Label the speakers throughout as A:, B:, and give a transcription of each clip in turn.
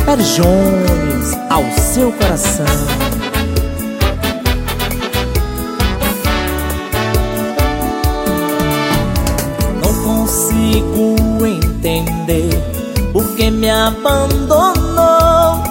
A: Peri Jones, ao seu coração. Não consigo entender por que me abandonou.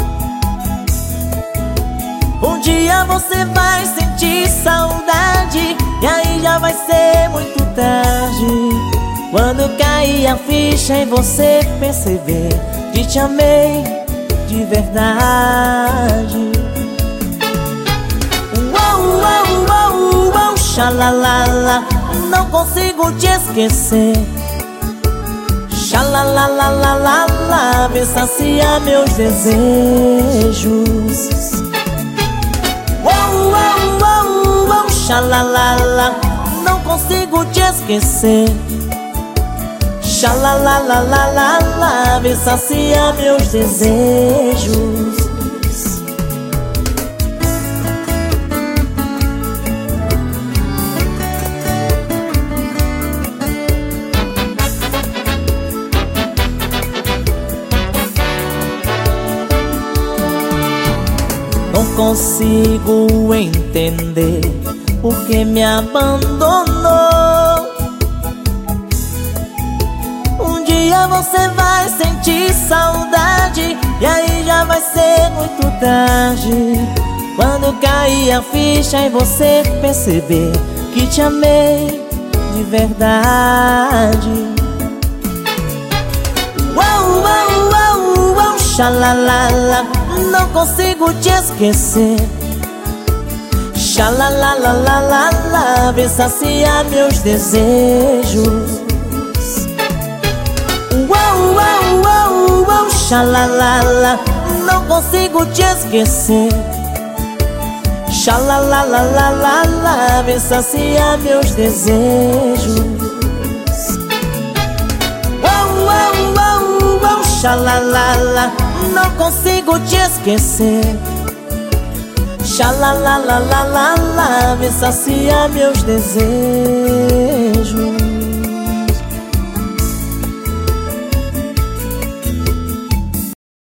A: Um dia você vai sentir saudade e aí já vai ser muito tarde. Quando cair a ficha e você perceber que te amei de verdade. Uou, uou, uou, uou, xalalala, não consigo te esquecer. Xalalalalala, vem saciar meus desejos. Uou, uou, uou, uou, xalalala, não consigo te esquecer. Xalalalalala, vem saciar meus desejos. Não consigo entender por que me abandonou. Um dia você vai sentir saudade e aí já vai ser muito tarde. Quando cair a ficha e você perceber que te amei de verdade. Uou, uou, uou, uou, xalalala, não consigo te esquecer. Xalalalalala, vem saciar meus desejos. Uou, uou, uou, uou, xalalala, não consigo te esquecer. Xalalalalala, vem saciar meus desejos. Uou, uou, uou, uou, xalalala, não consigo te esquecer. Xalalalalala, vem saciar meus desejos.